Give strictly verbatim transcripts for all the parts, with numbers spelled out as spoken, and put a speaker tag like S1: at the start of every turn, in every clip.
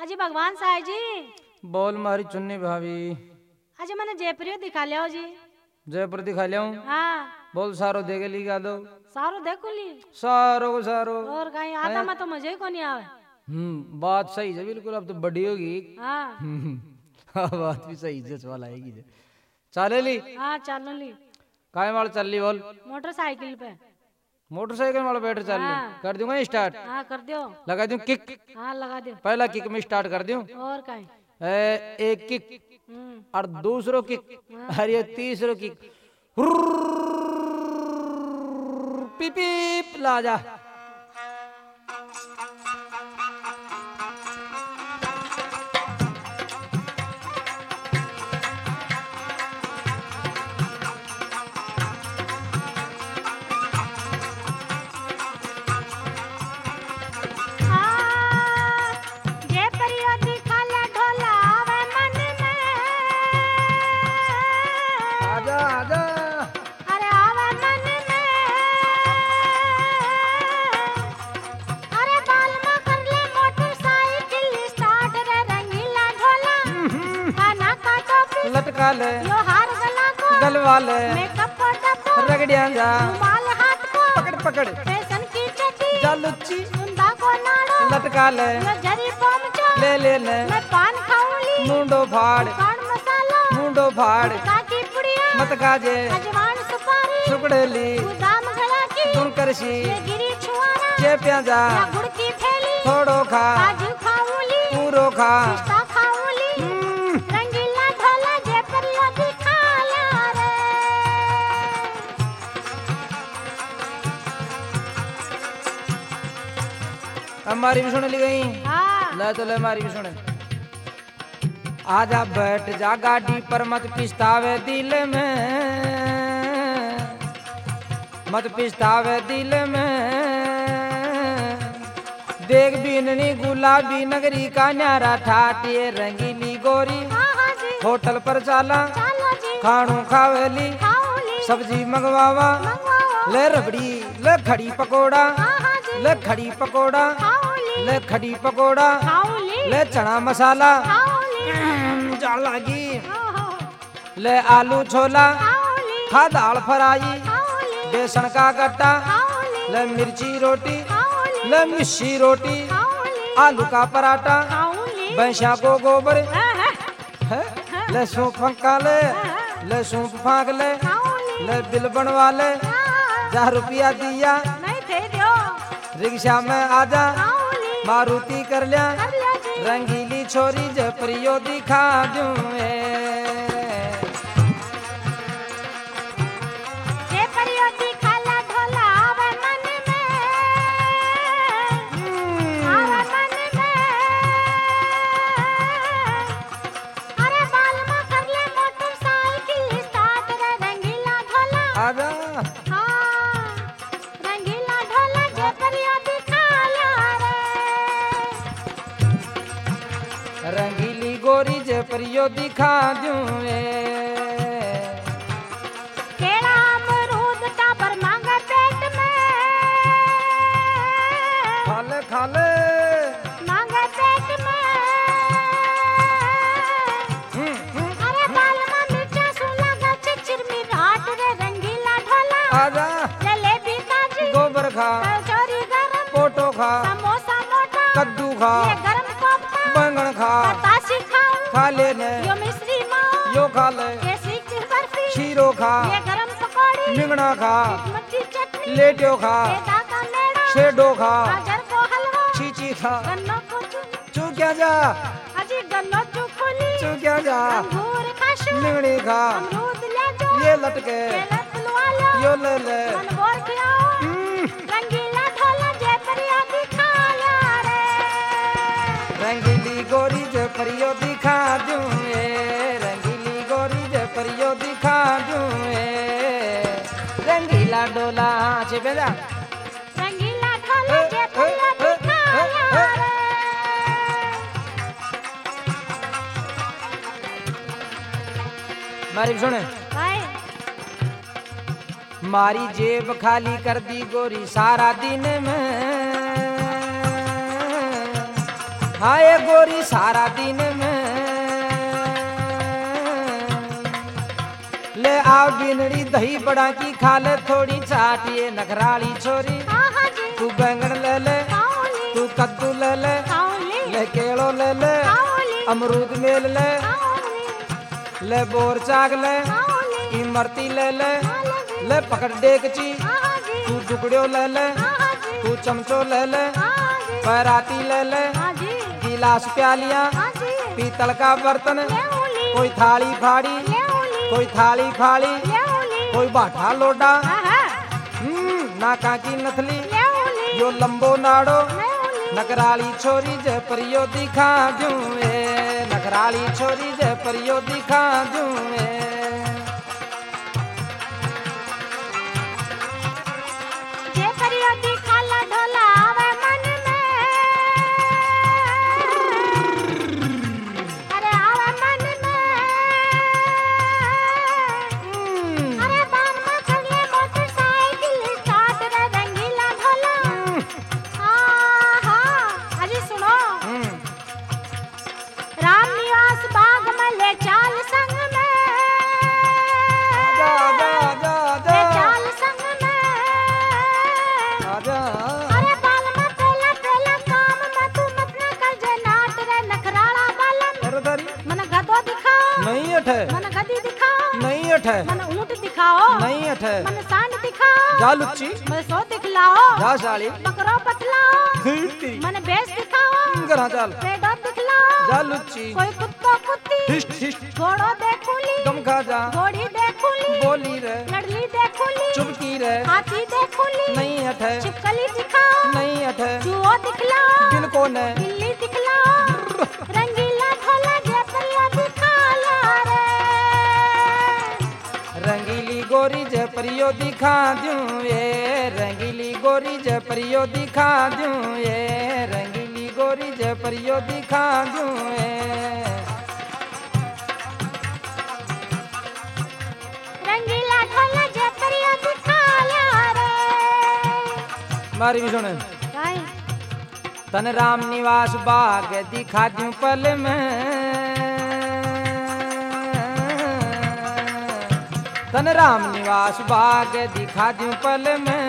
S1: अजी भगवान साहब जी।
S2: बोल मारी चुन्नी भाभी।
S1: अजी मैंने जयपुर दिखा लिया जी।
S2: जयपुर दिखा लिया हूँ।
S1: हाँ
S2: बोल सारो देगे लिखा दो।
S1: सारो देखो ली
S2: सारो को सारो
S1: और कहीं आता मैं तो मजे को नहीं आवे।
S2: हम्म बात सही है बिल्कुल। अब तो बड़ी होगी।
S1: हाँ
S2: हाँ बात भी सही है। सवाल आएगी जे चाले ली।
S1: हाँ चलो ली
S2: काय माल चल ली बोल।
S1: मोटरसाइकिल पे।
S2: मोटरसाइकिल वाला बैठ चल ली।
S1: हाँ।
S2: कर दूंगा स्टार्ट।
S1: हाँ कर दियो।
S2: लगा दूं किक।
S1: हाँ लगा दियो।
S2: पहला किक में स्टार्ट कर दूं।
S1: और कहीं
S2: ए, एक किक
S1: हम्म
S2: और दूसरो किक और ये तीसरो किक। पीप पीप ला जा। आजा आजा
S1: अरे आवे मन में। अरे बाल में कर ले मोटरसाइकिल स्टार्ट रे रंगीला ढोला। खाना का टोपी
S2: लटका ले
S1: यो हार गला को
S2: गलवा ले
S1: मेकअप को डब्बा
S2: रगड़िया जा
S1: रुमाल हाथ को
S2: पकड़ पकड़
S1: फैशन की चटी
S2: जा लुच्ची
S1: कुंदा को नाड़ो
S2: लटका ले
S1: यो जरी पहुंचो
S2: ले ले ले
S1: मैं पान खाऊंगी
S2: मुंडो फाड़
S1: पान मसाला
S2: मुंडो फाड़
S1: काकी पुड़िया
S2: मत काजे
S1: अजवान सुपारी
S2: सुकड़ेली
S1: दाम घड़ा की
S2: तुम करसी
S1: ये गिरी छुआरा
S2: चेपिया जा
S1: या गुड़ की थैली
S2: थोड़ो खा
S1: काजू खाऊंगी
S2: पूरो खा
S1: पिस्ता खाऊंगी रंगीला ढोला जयपुरिया दिखा ला रे।
S2: हमारी भी सुन ली गई।
S1: हाँ
S2: ले तो ले हमारी भी सुने। आजा बैठ जा गाड़ी पर मत पिस्तावे दिल में मत पिस्तावे दिल में। देख बीननी गुलाबी नगरी का न्यारा ठाटिए रंगीली गोरी।
S1: हाँ हाँ जी
S2: होटल पर चाला
S1: चलो जी
S2: खाणू खावेली
S1: खाऊंगी
S2: सब्जी मंगवावा
S1: मंगवाओ
S2: ले रबड़ी ले खड़ी पकोड़ा
S1: हाँ हाँ जी
S2: ले खड़ी पकोड़ा
S1: खाऊंगी
S2: ले खड़ी पकोड़ा
S1: खाऊंगी
S2: ले चना मसाला
S1: खाऊंगी
S2: जा लगी
S1: ओहो
S2: ले आलू छोला
S1: खाऊंगी
S2: खा दाल फ्राई
S1: खाऊंगी
S2: बेसन का गट्टा
S1: खाऊंगी
S2: ले मिर्ची रोटी
S1: खाऊंगी
S2: ले मिर्ची रोटी
S1: खाऊंगी
S2: आलू का पराठा
S1: खाऊंगी
S2: भैंसा को गोबर
S1: हाँ हाँ
S2: है ले सूप फंका ले ले सूप फाँक ले
S1: खाऊंगी
S2: ले बिल बनवा ले
S1: हाँ
S2: जा रुपया दिया
S1: नहीं थे दियो
S2: रिक्शा में आजा
S1: खाऊंगी
S2: मारुति कर लिया
S1: कर लिया जी
S2: रंगीली छोरी जयपुरियो दिखा दूं ए।
S1: जयपुरिया दिखा ला ढोला आवे मन में। आवे मन में। अरे बाल में कर ले मोटरसाइकिल स्टार्ट रे रंगीला ढोला।
S2: आजा
S1: हाँ रंगीला ढोला जयपुरिया दिखा ला रे।
S2: रंगीली गोरी जयपुरियो दिखा दूं ए।
S1: केला अमरूद टाबर मांगे पेट में।
S2: खा ले खा ले
S1: मांगे पेट में।
S2: हम्म, हम्म,
S1: अरे बाल में मिर्चा सुला गच चिरमी राट रे रंगीला ढोला।
S2: आजा
S1: जलेबी ताजी
S2: गोबर खा
S1: कचौरी गरम
S2: पोटो खा
S1: समोसा मोटा
S2: कद्दू खा
S1: ये गरम कोफ्ता
S2: बैंगन खा
S1: बतासी खाऊं
S2: खा ले ने
S1: यो मिश्री माओ
S2: यो खा ले
S1: ये सीख बर्फी
S2: शीरो खा
S1: ये गरम पकौड़ी
S2: मिंगना खा
S1: मट्ठी चटनी
S2: लेट्यो खा
S1: ये दाका मेड़ा
S2: शेडो खा
S1: गाजर को हलवा
S2: चीची खा
S1: गन्नों को चून
S2: चू क्या जा
S1: अजी गन्नों चुखोली
S2: चू क्या जा
S1: अंगूर खाशु
S2: मिंगनी खा
S1: अमरूद ले जो
S2: ये लटके
S1: केला तुलवा लो
S2: यो ले ले
S1: मन बोर खिलाओ
S2: हम्म,
S1: रंगीला ढोला जयपुरिया दिखा ला रे।
S2: रंगीली गोरी जयपुरियो दिखा दूं ए। रंगीली गोरी जयपुरियो दिखा दूं ए। रंगीला डोला से बेजा
S1: रंगीला ढोला जयपुरिया दिखा ला रे।
S2: मारी सुने
S1: भाई
S2: मारी जेब खाली कर दी गोरी सारा दिन में। हाय गोरी सारा दिन में ले आओ बिनड़ी दही बड़ा की खा ले थोड़ी चाटिए नखराली छोरी।
S1: आहा जी
S2: तू बैंगन ले ले
S1: खाओली
S2: तू कद्दू ले ले
S1: खाओली
S2: ले केलो ले ले
S1: खाओली
S2: अमरूद मेल ले
S1: खाओली
S2: ले बोर चाग ले
S1: खाओली
S2: इमरती ले ले
S1: खाओली
S2: ले पकड़ डेगची
S1: आहा जी
S2: तू टुकड़ियों ले ले
S1: आहा जी
S2: तू चमचो ले ले
S1: आहा जी
S2: पैराती ले ले
S1: आहा जी
S2: गिलास प्यालियां
S1: आहा जी
S2: पीतल का बर्तन
S1: लेओली
S2: कोई थाली फाड़ी
S1: लेओली
S2: कोई थाली फाड़ी
S1: लेओली
S2: कोई बाठा लोडा
S1: आहा
S2: हम्म नाका की नथली
S1: लेओली
S2: यो लंबो नाड़ो
S1: लेओली
S2: नकराली छोरी जय परियो दिखा दूं ए नकराली छोरी जय परियो दिखा दूं ए
S1: जे परियो दिखाला ढोला आवे मन में अरे आवे मन में अरे बान में चढ़ले मोटरसाइकिल स्टार्ट रे रंगीला ढोला आहा अजी सुनो
S2: हम्म
S1: राम निवास बाग में ले चाल संग में
S2: आजा आजा आजा
S1: ले
S2: आजा
S1: चाल संग में
S2: आजा
S1: अरे बाल में पहला पहला काम में तू मत ना कर जे नाट रे नखराला बालम
S2: सरदारी
S1: मन गदो दिखाओ
S2: नहीं अठे
S1: मन गदी दिखाओ
S2: नहीं अठे
S1: मन ऊंट दिखाओ
S2: नहीं अठे
S1: मन सांड दिखाओ
S2: जा लुच्ची
S1: मन सो दिखलाओ
S2: जा साली
S1: बकरो बतलाओ
S2: खीरती
S1: मन बेस दिखाओ
S2: करा चाल
S1: पेड़ो दिखलाओ
S2: जा लुच्ची
S1: कोई कुत्तो कुत्ती
S2: हिस्ट हिस्ट
S1: घोड़ो देखूली
S2: तुम खा जा
S1: घोड़ी देखूली
S2: बोली रे
S1: लड़ली देखूली
S2: चुपकी रे
S1: हाथी देखूली
S2: नहीं अठे
S1: छिपकली दिखाओ
S2: नहीं अठे
S1: चूहो दिखलाओ
S2: दिल को ने
S1: बिल्ली दिखलाओ रंगीला ढोला जे परिया दिखाला रे
S2: रंगीली गोरी जय परियो दिखा दूं ये रंगीली गोरी जय परियो दिखा दूं ये रंगीली गोरी जय परियो दिखा दूं ये
S1: रंगीला ढोला जे परिया दिखाला रे
S2: मारी भी सुने
S1: काई
S2: तन राम निवास बाग दिखा दूं पल में तन राम निवास बाग दिखा दूं पल में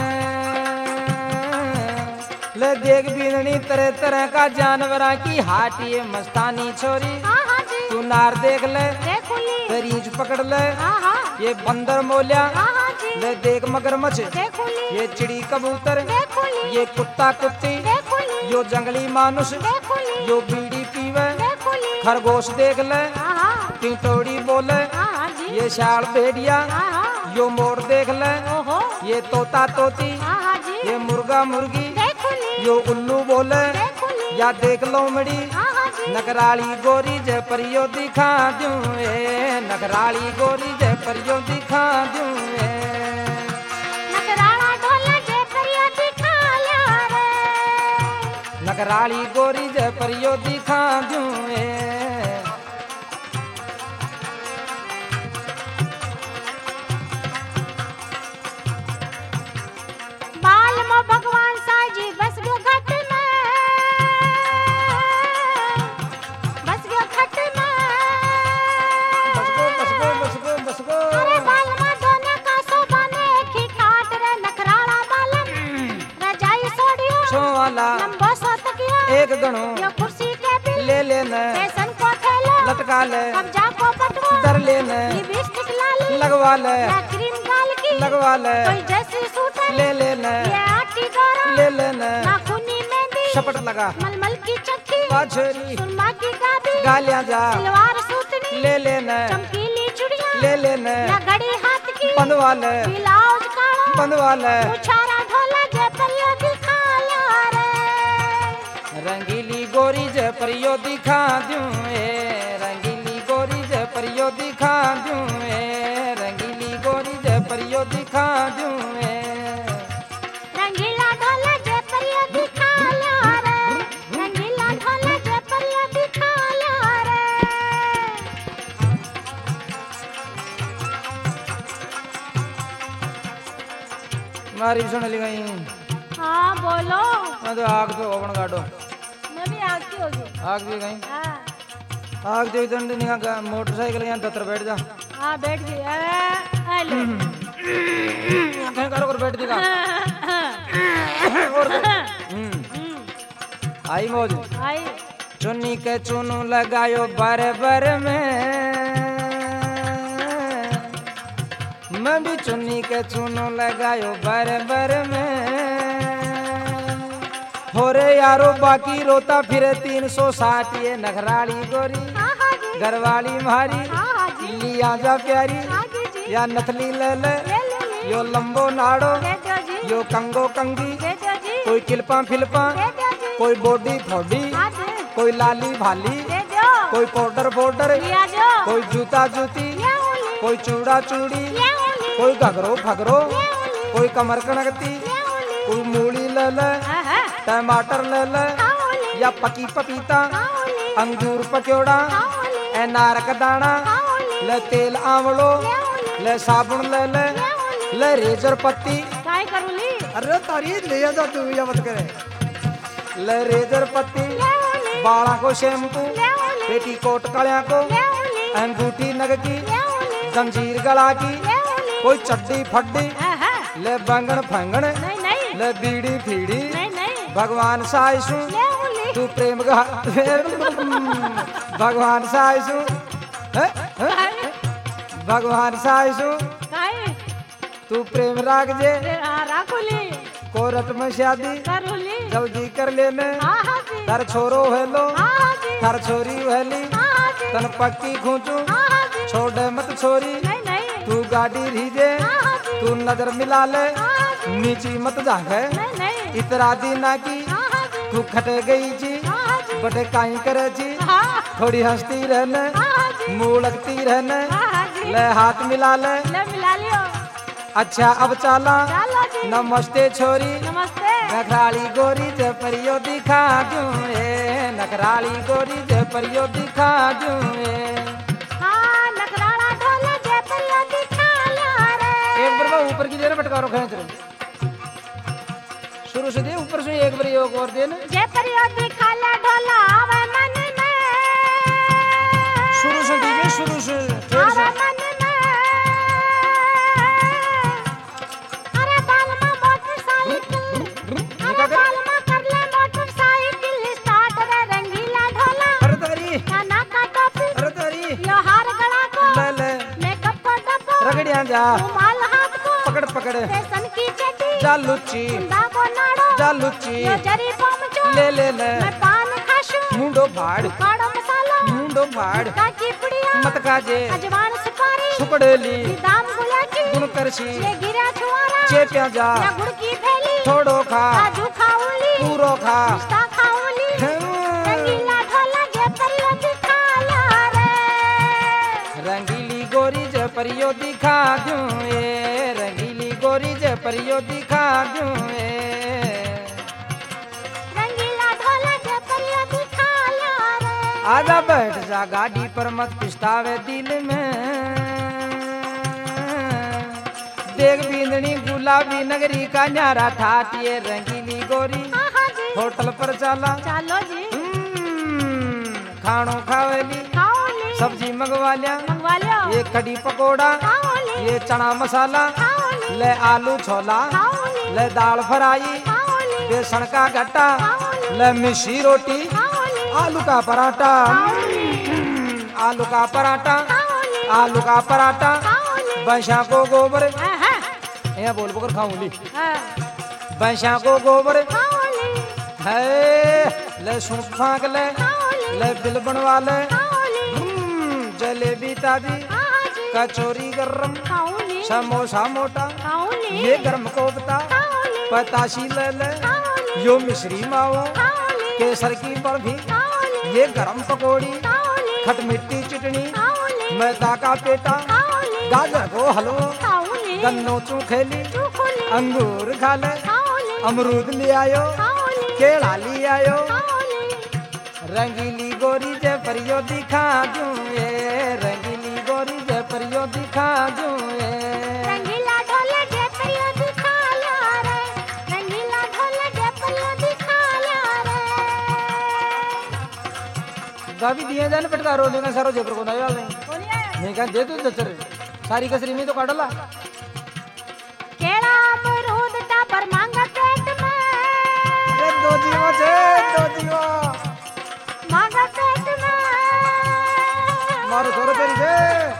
S2: ले देख बिननी तरह तरह का जानवरा की हाटिए मस्तानी छोरी
S1: आहा जी
S2: तू नार देख ले
S1: देखूली
S2: रीछ पकड़ ले
S1: आहा
S2: ये बंदर मोलिया
S1: आहा जी
S2: ले देख मगरमच्छ
S1: देखूली
S2: ये चिड़ी कबूतर
S1: देखूली
S2: ये कुत्ता कुत्ती
S1: देखूली
S2: यो जंगली मानुष
S1: देखूली
S2: यो बीड़ी पीवे
S1: देखूली
S2: खरगोश देख ले
S1: आहा
S2: टिटोड़ी बोले
S1: आहा जी
S2: ये शाल भेड़िया
S1: आहा
S2: यो मोर देख ले
S1: ओहो
S2: ये तोता तोती
S1: आहा जी
S2: ये मुर्गा मुर्गी
S1: देखूली
S2: यो उल्लू बोले
S1: देखूली
S2: या देख लो मड़ी
S1: आहा जी
S2: नगराली गोरी जय परियो दिखा दूं ए नगराली गोरी जय परियो दिखा दूं ए
S1: नगराला ढोला जे परिया दिखाला रे
S2: नगराली गोरी जय परियो दिखा दूं ए
S1: बाल मो भगवान साजी बस गयो घट में बस गयो घट में
S2: बस गो बस गो बस गो बस गो
S1: अरे बाल मा दोने का सोबाने की काट रे नखराला बालम रजाई सोड़ियो
S2: छो वाला
S1: लंबो सो तकियो
S2: एक गणो
S1: यो कुर्सी के बिल
S2: ले लेने
S1: फैशन को थैलो
S2: लटका ले
S1: कब्जा को पटको
S2: दर लेने
S1: लिपस्टिक लाली
S2: लगवा ले
S1: या क्रीम गाल की
S2: लगवा ले
S1: कोई जैसी सूट
S2: ले लेने
S1: ये आटी गोरा
S2: ले लेने
S1: नाखूनी मेहंदी
S2: शपट लगा
S1: मलमल की चक्की
S2: पाछरी
S1: सुरमा की गादी
S2: गालियां जा
S1: सलवार सूतनी
S2: ले लेने
S1: चमकीली चूड़ियां
S2: ले लेने
S1: या घड़ी हाथ की
S2: बंधवा ले
S1: ब्लाउज काला
S2: बंधवा ले
S1: उछारा ढोला जे परियो दिखाला रे
S2: रंगीली गोरी जय परियो दिखा दूं ए रंगीली गोरी जय परियो दिखा दूं ए रंगीली गोरी जय परियो दिखा दूं ए
S1: रंगीला ढोला जे परियो दिखाला रे रंगीला ढोला जे परियो दिखाला रे
S2: मारी भी सुन ली गई
S1: हाँ बोलो
S2: मैं तो आग तो ओपन काटो
S1: मैं भी आग की हो
S2: आग भी गई
S1: हाँ
S2: आग जो दंड निका मोटरसाइकिल यहाँ दतर बैठ जा
S1: हाँ बैठ गई अरे आ ले
S2: कहीं करो कर बैठ देगा और हम्म आई मौज
S1: आई
S2: चुन्नी के चुनु लगायो बर बर में मैं भी चुन्नी के चुनु लगायो बर बर में हो रे यारो बाकी रोता फिरे तीन सौ साठ ये नखराली गोरी
S1: हाँ हाँ जी
S2: घरवाली मारी
S1: हाँ हाँ जी
S2: लिया जा प्यारी
S1: हाँ जी जी
S2: या नथली ले ले
S1: ले ले ले
S2: यो लंबो नाड़ो
S1: दे दो जी
S2: यो कंगो कंगी
S1: दे दो जी
S2: कोई किलपा फिलपा
S1: दे दो जी
S2: कोई बॉडी फोडी
S1: हाँ जी
S2: कोई लाली भाली
S1: दे दो
S2: कोई पाउडर पाउडर
S1: लिया जो
S2: कोई जूता जूती
S1: ये उली
S2: कोई चूड़ा चूड़ी
S1: ये उली
S2: कोई घगरो फगरो
S1: ये उली
S2: कोई कमर कनकती
S1: ये उली
S2: कोई मूली ले ले
S1: हाँ हाँ
S2: टमाटर ले ले
S1: हाँ उली
S2: या पकी पपीता
S1: हाँ उली
S2: अंगूर पकौड़ा
S1: हाँ उली
S2: अनार का दाना
S1: हाँ उली
S2: ले तेल आंवलो
S1: ये उली
S2: ले साबुन ले ले
S1: ये उली
S2: ले रेजर पत्ती
S1: काय करूली
S2: अरे तारी ले जा तू या मत करे ले रेजर पत्ती
S1: ये उली
S2: बाड़ा को शैम्पू
S1: ये उली
S2: पेटी कोट कड़िया को
S1: ये उली
S2: अंगूठी नग की
S1: ये उली
S2: जंजीर गला की
S1: ये उली
S2: कोई चड्डी फड्डी
S1: हाँ हाँ
S2: ले बैंगन फंगण
S1: नहीं नहीं
S2: ले बीड़ी फीड़ी
S1: नहीं नहीं
S2: भगवान साइसू
S1: ये उली
S2: तू प्रेम गा भगवान साइसू हैं? हैं?
S1: काय
S2: भगवान साइसू
S1: काय
S2: तू प्रेम राग जे
S1: रे हाँ राकुली
S2: कोरट में शादी
S1: करूली
S2: जल्दी कर लेने
S1: हाँ हाँ जी
S2: थर छोरो हेलो
S1: हाँ हाँ जी
S2: थर छोरी हेली
S1: हाँ हाँ जी
S2: तन पक्की खूंचू
S1: हाँ हाँ जी
S2: छोड़े मत छोरी
S1: नहीं नहीं
S2: तू गाड़ी रीजे
S1: हाँ हाँ जी
S2: तू नजर मिला ले
S1: हाँ हाँ जी
S2: नीची मत जागे
S1: नहीं नहीं
S2: इतरा दी ना की
S1: हाँ हाँ जी
S2: तू खटे गई जी
S1: हाँ हाँ जी
S2: बटे काई करे जी
S1: हाँ
S2: थोड़ी हंसती रहने
S1: हाँ हाँ जी
S2: मुंह लगती रहने
S1: हाँ हाँ जी
S2: ले हाथ मिला ले
S1: ले मिला लियो
S2: अच्छा अब चाला
S1: चलो जी
S2: नमस्ते छोरी
S1: नमस्ते
S2: नखराली गोरी जे परियो दिखा दूं ए नखराली गोरी जे परियो दिखा दूं ए
S1: हाँ नखराला ढोले जे परियो दिखा लो रे
S2: एक बार वो ऊपर की दे ना पटकारो खींच रहे शुरू से दे ऊपर से एक बार एक और दे ना
S1: जे परियो दिखा ले ढोला आवे मन में
S2: शुरू से दीजिए शुरू से फिर
S1: आवे
S2: से
S1: मन में अरे बाल में मोटरसाइकिल अरे बाल में कर ले मोटरसाइकिल स्टार्ट रे रंगीला ढोला
S2: अरे तारी
S1: काना का टोपी
S2: अरे तारी
S1: यो हार गला को
S2: ले ले
S1: मेकअप का डब्बा
S2: रगड़िया जा
S1: रुमाल हाथ को
S2: पकड़ पकड़
S1: फैशन की चड्डी
S2: जा लुच्ची
S1: कुंदा को नाड़ो
S2: जा लुच्ची
S1: यो जरी पमचो
S2: ले ले ले
S1: मैं पान खाशू
S2: मुंडो फाड़
S1: काड़ो मसाला
S2: मुंडो फाड़
S1: काची पुड़िया
S2: मत काजे
S1: अजवान सुपारी
S2: सुकड़ेली
S1: दाम गुलाची
S2: गुण करशी
S1: ये गिरा छुआरा
S2: चेप्या जा
S1: या गुड़ की थैली
S2: थोड़ो खा
S1: काजू खाऊली
S2: पूरो खा
S1: पिस्ता खाऊली
S2: हम्म।
S1: रंगीला ढोला जे परियो दिखा ला रे
S2: रंगीली गोरी जे परियो दिखा दूं ए रंगीली गोरी जे परियो दिखा दूं ए
S1: रंगीला ढोला जे परियो दिखा ला रे
S2: आजा बैठ जा गाड़ी पर मत पिस्तावे दिल में देख बिंदनी गुलाबी नगरी का न्यारा ठाट ये रंगीली गोरी
S1: हाँ हाँ जी
S2: होटल पर चला
S1: चलो जी
S2: हम्म, खानो खावेली
S1: खाओली
S2: सब्जी मंगवा लिया
S1: मंगवा लो
S2: ये कड़ी पकोड़ा
S1: खाओली
S2: ये चना मसाला
S1: खाओली
S2: ले आलू छोला
S1: खाओली
S2: ले दाल फ्राई
S1: खाओली
S2: बेसन का गट्टा
S1: खाओली
S2: ले मिर्ची रोटी
S1: खाओली
S2: आलू का पराठा
S1: खाओली
S2: आलू का पराठा
S1: खाओली
S2: आलू का पराठा
S1: खाओली
S2: भैंसा को गोबर
S1: हाँ हाँ
S2: यहाँ बोल बोकर खाऊंगी
S1: हाँ
S2: भैंसा को गोबर
S1: खाओली
S2: है ले सूप फाँक ले
S1: खाओली
S2: ले बिल बनवा ले
S1: खाओली
S2: हम्म, जलेबी ताजी
S1: हाँ हाँ जी
S2: कचौरी गरम
S1: खाओली
S2: समोसा मोटा
S1: खाओली
S2: ये गरम कोफ्ता
S1: खाओली
S2: पताशी ले ले
S1: खाओली
S2: यो मिश्री माओ
S1: खाओली
S2: केसर की बर्फी
S1: खाओली
S2: ये गरम पकौड़ी
S1: खाओली
S2: खटमिट्टी चटनी
S1: खाओली
S2: मैदा का पेटा
S1: खाओली
S2: गाजर को हलवा
S1: खाओली
S2: गन्नो चूखेली
S1: चूखोली
S2: अंगूर खा ले
S1: खाओली
S2: अमरूद ले आयो
S1: खाओली
S2: केला ले आयो
S1: खाओली
S2: रंगीली गोरी जे परियो दिखा दूं ए रंगीली गोरी जे परियो दिखा दूं ए
S1: रंगीला ढोले जे परियो दिखा ला रे रंगीला ढोले जे परियो दिखा ला रे
S2: गावी दिए जाने पटका रो लेना सारो जेपर को नहीं वाले
S1: बोलिए
S2: नहीं कहा दे तू दचर सारी कसरी में तो काटला
S1: केड़ा अमरूद टापर मांगा पेट में
S2: अरे दो जीवा छे दो जीवा
S1: मांगा पेट में
S2: मारो छोरो तेरी छे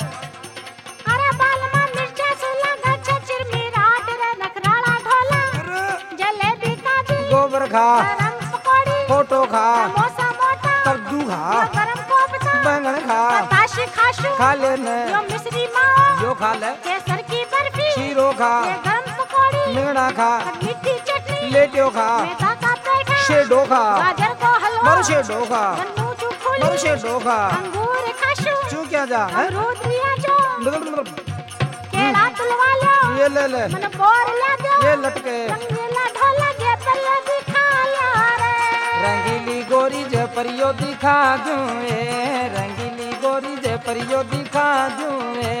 S1: अरे बाल में मिर्चा सुला गच्छ चिरमी राट रे नखराला ढोला जलेबी काजी
S2: गोबर खा
S1: गरम पकौड़ी
S2: फोटो खा
S1: समोसा मोटा
S2: कद्दू खा
S1: यो गरम कोफ्ता
S2: बैंगन खा
S1: ताशी खाशु
S2: खा लेने
S1: यो मिश्री माओ
S2: यो खा ले
S1: केसर की बर्फी
S2: शीरो खा
S1: ये गरम पकौड़ी
S2: मिंगड़ा खा
S1: मीठी चटनी
S2: लेटियो खा
S1: मैदा का पेठा
S2: शेडो खा
S1: गाजर को हलवा
S2: मर शेडो खा
S1: गन्नू चूफुली
S2: मर शेडो खा
S1: अंगूर खाशु
S2: चू क्या जा हैं
S1: अमरूद लिया जो केला तुलवा लो
S2: ये ले ले
S1: मन बोर ले दो
S2: ये लटके
S1: रंगीला ढोला जे पर दिखा ला रे
S2: रंगीली गोरी जे परियो दिखा दूं ए रंगीली गोरी जे परियो दिखा दूं ए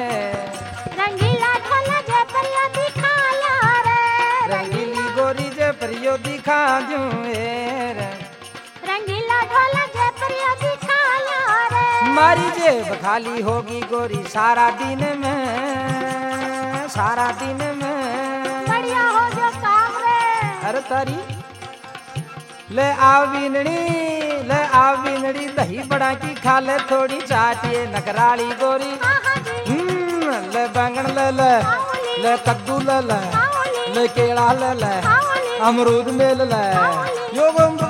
S1: रंगीला ढोला जे पर दिखा ला रे
S2: रंगीली गोरी जे परियो दिखा दूं ए
S1: रंगीला ढोला जे पर दिखा ला रे
S2: मारी जेब खाली होगी गोरी सारा दिन में सारा दिन में
S1: बढ़िया हो जो काम रे
S2: अरे तारी ले आव बीनड़ी ले आव बीनड़ी दही बड़ा की खा ले थोड़ी चाटिए नकराली गोरी
S1: आहा जी
S2: हम्म ले बैंगन ले ले ले कद्दू ले ले ले केला ले ले अमरूद में ले ले यो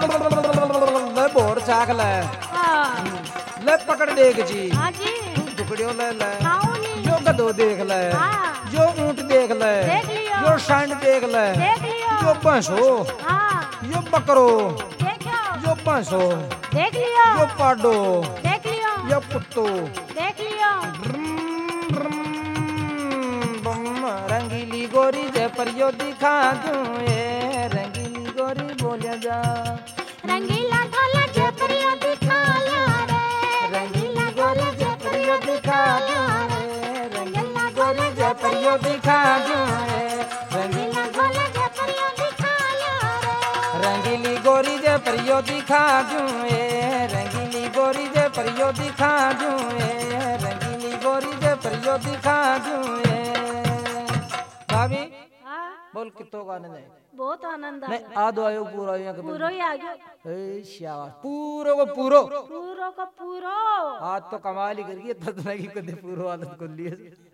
S2: ले बोर चाक ले
S1: हां
S2: ले पकड़ देख जी
S1: हां जी
S2: टुकड़ियों ले ले
S1: खाऊंगी
S2: यो गधो देख ले
S1: हां
S2: यो ऊंट देख ले
S1: देख लियो
S2: यो सांड देख ले
S1: देख लियो
S2: यो भैंसो
S1: हां
S2: यो बकरो
S1: देखो
S2: यो भैंसो
S1: देख लियो
S2: यो पाडो
S1: देख लियो
S2: यो कुत्तो
S1: देख लियो
S2: रंगीली गोरी जे परियो दिखा दूं ए रंगीली गोरी बोलिया जा
S1: रंगीला ढोला जे परियो दिखा ला रे
S2: रंगीली गोरी जे परियो दिखा दूं ए रंगीली गोरी जे परियो दिखा दूं ए रंगीली
S1: ढोला जे परियो दिखा ला रे
S2: रंगीली गोरी जे परियो दिखा दूं ए रंगीली गोरी जे परियो दिखा दूं ए रंगीली गोरी जे परियो दिखा दूं ए भाभी
S1: हां
S2: बोल कितो गाने दे
S1: बहुत आनंद
S2: नहीं
S1: आया
S2: आदो आयो पूरा आयो के
S1: पूरो ही आ गयो
S2: ए शाबाश पूरो को पूरो
S1: पूरो को पूरो
S2: आज तो कमाल ही कर गई तद नहीं कदे पूरो आदत कर लिए